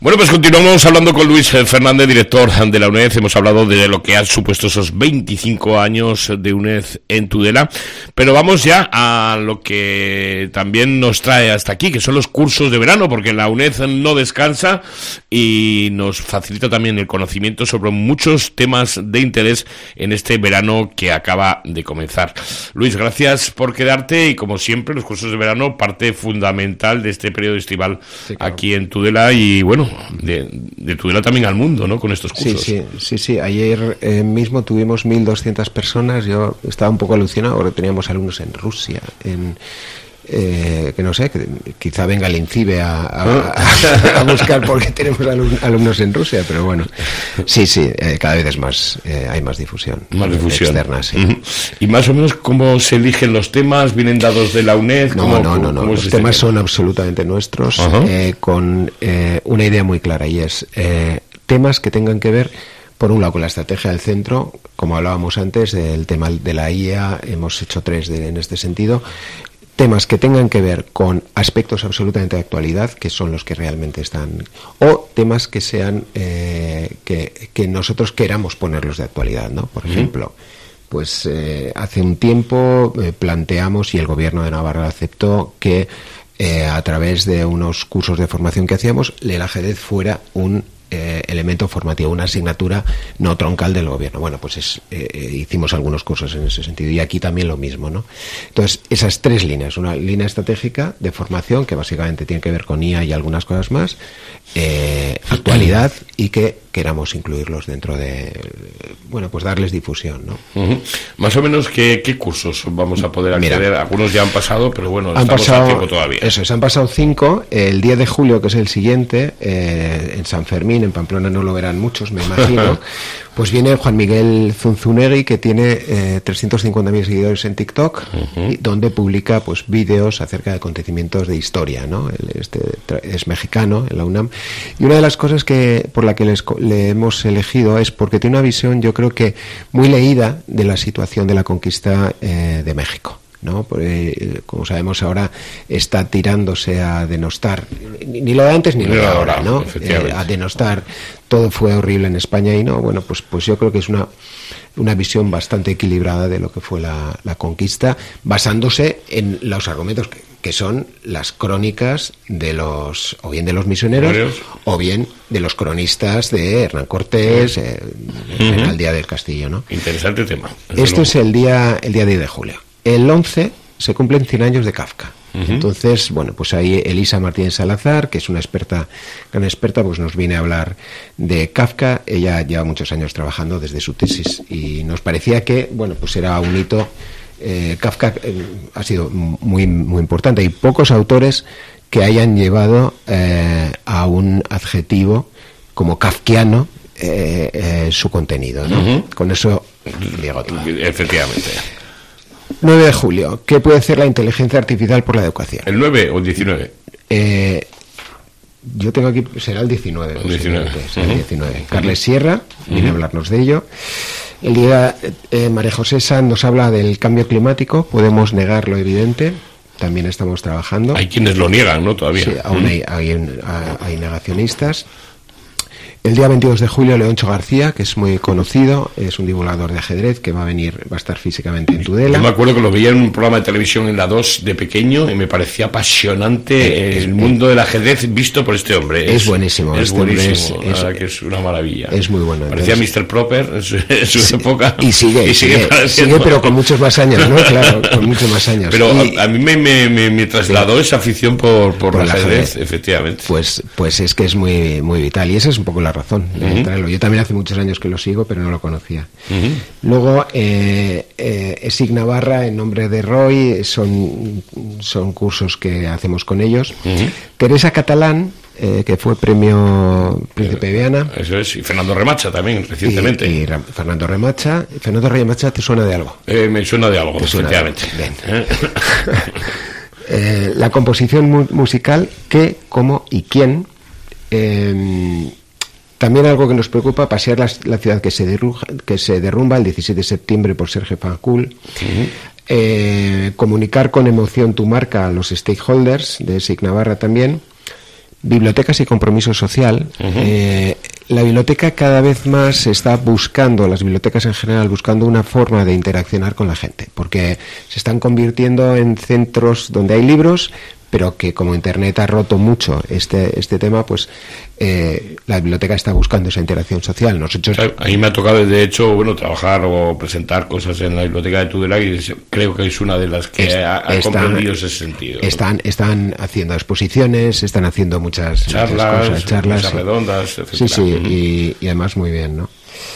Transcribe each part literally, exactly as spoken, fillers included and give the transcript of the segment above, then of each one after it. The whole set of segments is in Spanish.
Bueno, pues continuamos hablando con Luis Fernández, director de la UNED. Hemos hablado de lo que han supuesto esos veinticinco años de UNED en Tudela, pero vamos ya a lo que también nos trae hasta aquí, que son los cursos de verano, porque la UNED no descansa y nos facilita también el conocimiento sobre muchos temas de interés en este verano que acaba de comenzar. Luis, gracias por quedarte y, como siempre, los cursos de verano, parte fundamental de este periodo estival, sí, claro, aquí en Tudela y, bueno, De, de Tudela también al mundo, ¿no?, con estos cursos. Sí, sí, sí, sí. Ayer eh, mismo tuvimos mil doscientas personas. Yo estaba un poco alucinado porque teníamos alumnos en Rusia, en eh, que no sé, que quizá venga el INCIBE a, a, a, a buscar porque tenemos alumnos en Rusia, pero bueno, sí, sí, eh, cada vez es más, eh, hay más difusión, más difusión externa, sí. Uh-huh. Y más o menos, ¿cómo se eligen los temas? ¿Vienen dados de la UNED? No, ¿Cómo, no, no, no. Los temas son absolutamente nuestros, uh-huh, eh, con eh, una idea muy clara, y es eh, temas que tengan que ver, por un lado, con la estrategia del centro, como hablábamos antes, del tema de la I A, hemos hecho tres de, en este sentido. Temas que tengan que ver con aspectos absolutamente de actualidad, que son los que realmente están, o temas que sean eh, que, que nosotros queramos ponerlos de actualidad, ¿no? Por uh-huh. ejemplo, pues eh, hace un tiempo eh, planteamos, y el Gobierno de Navarra aceptó, que eh, a través de unos cursos de formación que hacíamos, el ajedrez fuera un Eh, elemento formativo, una asignatura no troncal del gobierno. Bueno, pues es, eh, hicimos algunos cursos en ese sentido, y aquí también lo mismo, ¿no? Entonces, esas tres líneas, una línea estratégica de formación que básicamente tiene que ver con I A y algunas cosas más, eh, actualidad, y que queramos incluirlos dentro de, bueno, pues darles difusión, ¿no? Uh-huh. Más o menos, ¿qué, qué cursos vamos a poder acceder? Mira, algunos ya han pasado, pero bueno, han estamos pasado, a tiempo todavía. Eso, se han pasado cinco. El diez de julio, que es el siguiente, eh, en San Fermín, en Pamplona no lo verán muchos, me imagino, pues viene Juan Miguel Zunzunegui, que tiene eh, trescientos cincuenta mil seguidores en TikTok, uh-huh, donde publica pues vídeos acerca de acontecimientos de historia, ¿no? Él este, es mexicano, en la UNAM, y una de las cosas que por la que les, le hemos elegido es porque tiene una visión, yo creo que muy leída, de la situación de la conquista eh, de México, ¿no? Porque, como sabemos, ahora está tirándose a denostar, ni, ni lo de antes ni lo de ahora, ¿no? Eh, a denostar, todo fue horrible en España, y no, bueno, pues pues yo creo que es una una visión bastante equilibrada de lo que fue la, la conquista, basándose en los argumentos que, que son las crónicas de los, o bien de los misioneros, o bien de los cronistas de Hernán Cortés, eh, uh-huh, en el Día del Castillo, ¿no? Interesante tema. Esto es el día el día diez de julio. El once se cumplen cien años de Kafka. Uh-huh. Entonces, bueno, pues ahí Elisa Martínez Salazar, que es una experta, gran experta, pues nos viene a hablar de Kafka. Ella lleva muchos años trabajando desde su tesis, y nos parecía que, bueno, pues era un hito. Eh, Kafka eh, ha sido muy, muy importante. Hay pocos autores que hayan llevado eh, a un adjetivo como kafkiano eh, eh, su contenido, ¿no? Uh-huh. Con eso digo todo. Efectivamente. nueve de julio. ¿Qué puede hacer la inteligencia artificial por la educación? ¿El nueve o el diecinueve? Eh, yo tengo aquí, será el diecinueve. El diecinueve. Será el diecinueve. Uh-huh. Carles Sierra viene uh-huh. a hablarnos de ello. El día, eh, María José Sanz nos habla del cambio climático. Podemos negar lo evidente. También estamos trabajando. Hay quienes lo niegan, ¿no? Todavía. Sí, aún uh-huh. hay, hay, hay negacionistas. El día veintidós de julio, Leoncho García, que es muy conocido, es un divulgador de ajedrez que va a venir, va a estar físicamente en Tudela. Yo me acuerdo que lo veía en un programa de televisión en la dos de pequeño, y me parecía apasionante el mundo del ajedrez visto por este hombre. Es, es buenísimo. Es este buenísimo, es, la es, verdad que es una maravilla. Es muy bueno. Parecía entonces, mister Proper en su, en su sí, época. Y sigue, y sigue, sigue, sigue, pero con muchos más años, ¿no? Claro, con muchos más años. Pero y, a, a mí me, me, me, me trasladó sí, esa afición por, por, por el ajedrez, ajedrez, efectivamente. Pues, pues es que es muy, muy vital, y esa es un poco la razón. Uh-huh. Yo también hace muchos años que lo sigo, pero no lo conocía. Uh-huh. Luego, eh, eh, ESIC Navarra, en nombre de Roy, son, son cursos que hacemos con ellos. Uh-huh. Teresa Catalán, eh, que fue premio Príncipe de Viana. Eso es, y Fernando Remacha también, recientemente. Y, y Ra- Fernando Remacha. ¿Fernando Remacha te suena de algo? Eh, me suena de algo, efectivamente. Bien. eh, la composición mu- musical, qué, cómo y quién. Eh, También algo que nos preocupa, pasear la, la ciudad que se, derruja, que se derrumba el diecisiete de septiembre por Sergio Fancul. Uh-huh. Eh, comunicar con emoción tu marca a los stakeholders de SIC Navarra también. bibliotecas y compromiso social. Uh-huh. Eh, la biblioteca cada vez más está buscando, las bibliotecas en general, buscando una forma de interaccionar con la gente, porque se están convirtiendo en centros donde hay libros, pero que como Internet ha roto mucho este este tema, pues eh, la biblioteca está buscando esa interacción social. Nosotros... A mí me ha tocado, de hecho, bueno, trabajar o presentar cosas en la biblioteca de Tudela, y creo que es una de las que es, ha, ha están, comprendido ese sentido. Están están haciendo exposiciones, están haciendo muchas charlas, muchas cosas, charlas mesas redondas, etcétera. Sí, sí, uh-huh. y, y además muy bien, ¿no?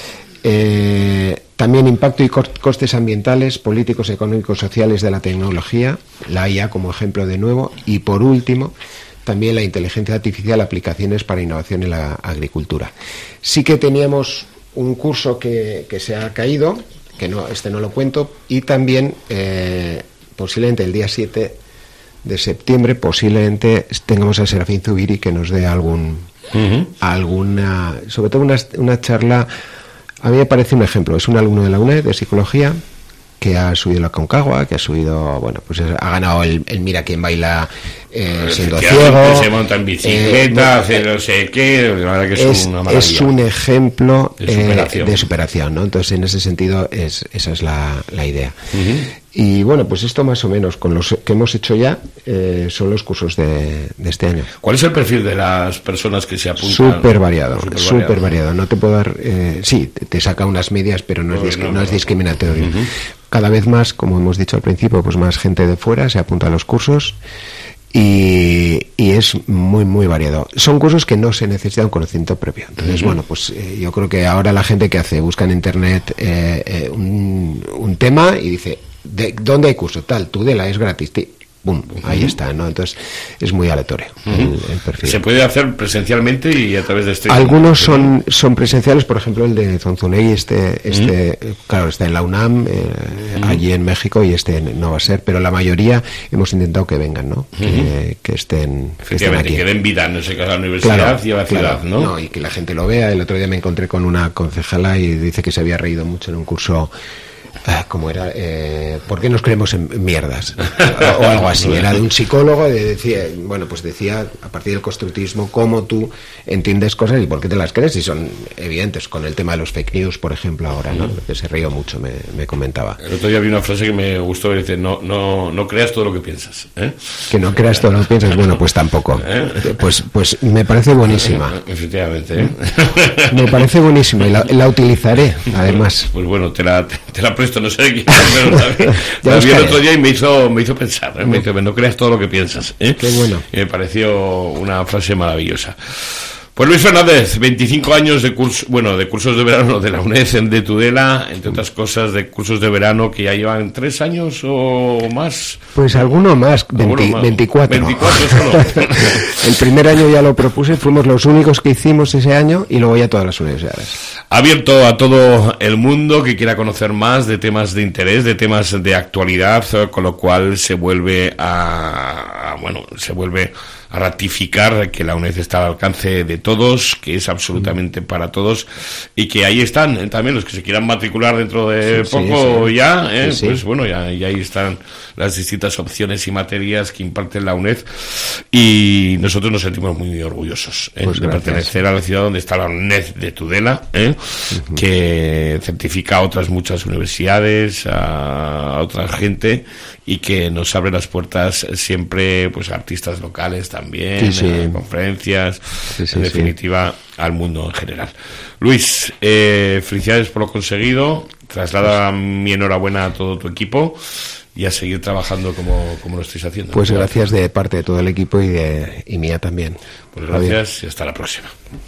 Eh, también impacto y costes ambientales, políticos, económicos, sociales de la tecnología, la I A como ejemplo de nuevo, y por último también la inteligencia artificial, aplicaciones para innovación en la agricultura. Sí que teníamos un curso que, que se ha caído, que no, este no lo cuento, y también eh, posiblemente el día siete de septiembre posiblemente tengamos a Serafín Zubiri que nos dé algún uh-huh. alguna, sobre todo una, una charla. A mí me parece un ejemplo. Es un alumno de la UNED de psicología que ha subido la Concagua, que ha subido, bueno, pues ha ganado el, el Mira quién baila eh, siendo ciego. Se monta en bicicleta, eh, hace no sé qué. La verdad que es, es una maravilla. Es un ejemplo de superación, eh, de superación, ¿no? Entonces, en ese sentido, es esa es la, la idea. Uh-huh. Y bueno, pues esto más o menos, con los que hemos hecho ya, eh, son los cursos de, de este año. ¿Cuál es el perfil de las personas que se apuntan? Súper variado, súper variado. variado. No te puedo dar, eh, sí, te saca unas medias, pero no, no, es, disc- no, no, no es discriminatorio. Uh-huh. Cada vez más, como hemos dicho al principio, pues más gente de fuera se apunta a los cursos. Y, y es muy, muy variado. Son cursos que no se necesita un conocimiento previo. Entonces, uh-huh. bueno, pues eh, yo creo que ahora la gente que hace, busca en Internet eh, eh, un, un tema y dice, ¿de dónde hay curso? Tal, Tudela, es gratis. T- Boom, uh-huh. ahí está, ¿no? Entonces es muy aleatorio uh-huh. el, el perfil. ¿Se puede hacer presencialmente y a través de este? Algunos son son presenciales, por ejemplo el de Zonzunegui, este, este uh-huh. claro, está en la UNAM, eh, uh-huh. allí en México, y este no va a ser, pero la mayoría hemos intentado que vengan, ¿no? Uh-huh. Que, que estén que estén aquí. Que den vida, en ese caso, a la universidad claro, y a la ciudad, claro, ¿no? ¿no? Y que la gente lo vea. El otro día me encontré con una concejala y dice que se había reído mucho en un curso. Ah, como era, eh, ¿por qué nos creemos en mierdas? O, o algo así. Era de un psicólogo, de, decía, bueno, pues decía a partir del constructivismo cómo tú entiendes cosas y por qué te las crees, y son evidentes, con el tema de los fake news, por ejemplo, ahora, ¿no? Que se río mucho, me, me comentaba. El otro día vi una frase que me gustó, que dice, no, no, no creas todo lo que piensas, ¿eh? Que no creas todo lo que piensas, bueno, pues tampoco. ¿Eh? Pues, pues me parece buenísima. Efectivamente, ¿eh? Me parece buenísima y la, la utilizaré, además. Pues bueno, te la, te, te la presto. No sé de quién, pero la vi, la vi el otro día y me hizo, me hizo pensar, ¿eh? Me dice, no creas todo lo que piensas, ¿eh? Qué bueno. Y me pareció una frase maravillosa. Pues Luis Fernández, veinticinco años de curso, bueno, de cursos de verano de la UNED de Tudela, entre otras cosas de cursos de verano que ya llevan tres años o más. Pues alguno más, ¿Alguno veinte, más? veinticuatro. veinticuatro solo. El primer año ya lo propuse, fuimos los únicos que hicimos ese año, y luego ya todas las universidades. Abierto a todo el mundo que quiera conocer más de temas de interés, de temas de actualidad, con lo cual se vuelve a, a bueno, se vuelve a ratificar que la UNED está al alcance de todos, que es absolutamente para todos, y que ahí están también los que se quieran matricular dentro de sí, poco sí, sí. ya, ¿eh? sí, sí. Pues bueno, ya, ya ahí están las distintas opciones y materias que imparte la UNED, y nosotros nos sentimos muy orgullosos ¿eh? pues de pertenecer a la ciudad donde está la UNED de Tudela, ¿eh? uh-huh. que certifica a otras muchas universidades, a otra gente, y que nos abre las puertas siempre, pues a artistas locales también, sí, sí. a conferencias, sí, sí, en definitiva sí. al mundo en general. Luis, eh, felicidades por lo conseguido, traslada mi enhorabuena a todo tu equipo y a seguir trabajando como, como lo estáis haciendo. Pues gracias de parte de todo el equipo y de y mía también. Pues gracias y hasta la próxima.